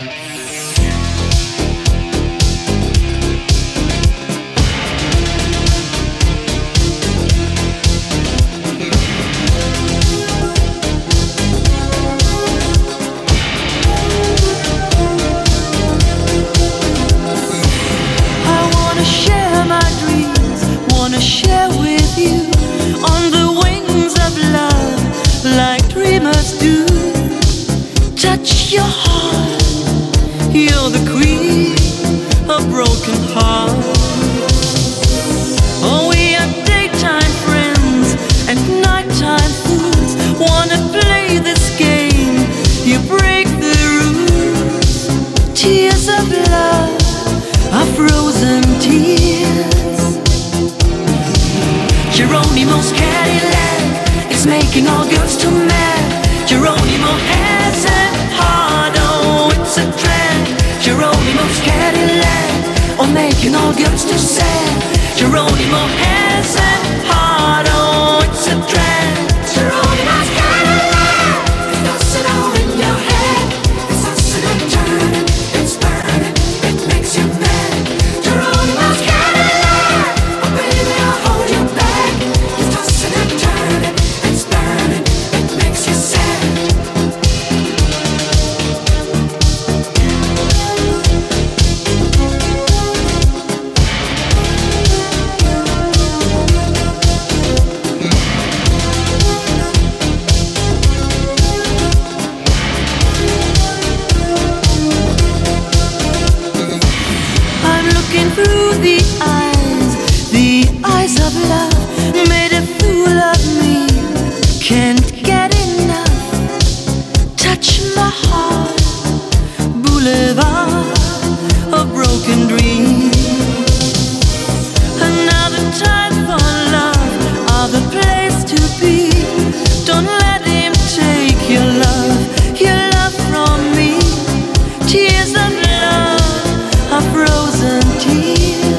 Share with you on the wings of love, like dreamers do. Touch your heart, you're the queen of broken hearts. Oh, we are daytime friends and nighttime fools. Wanna play this game, you break the rules. Tears of love are frozen tears. Geronimo's Cadillac is making all girls too mad. Geronimo has a heart, oh, it's a drag. Geronimo's Cadillac, oh, making all girls too sad. Geronimo has a heart, oh, it's a drag. Geronimo's Cadillac, it's tossing all in your head. It's tossing and turning, it's burning, it makes you mad. Geronimo's Cadillac, oh baby, I'll hold you back. Through the eyes of love, made a fool of me, can't get enough. Touch my heart, boulevard of broken dreams. Another time for love, other place to be. Don't let him take your love from me. Tears of love are frozen tears.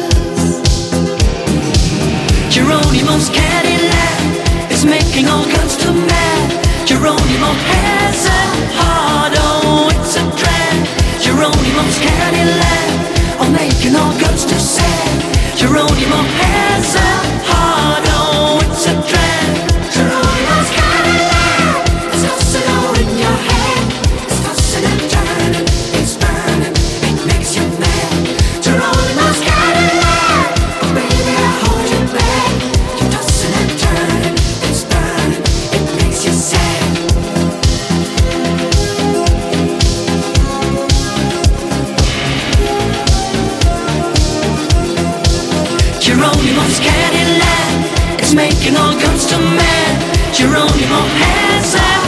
Geronimo's Cadillac is making all girls too mad. Geronimo has a heart, oh, it's a drag. Geronimo's Cadillac, oh, making all girls too sad. Geronimo has a heart, oh, it's a drag. Geronimo's Cadillac, it's tossing all in your head. It's tossing and turning, it's burning, it makes you mad. Geronimo's Cadillac, oh baby, I hold you back. You're tossing and turning, it's burning, it makes you sad. Geronimo's Cadillac, it's making all girls too mad. Geronimo has a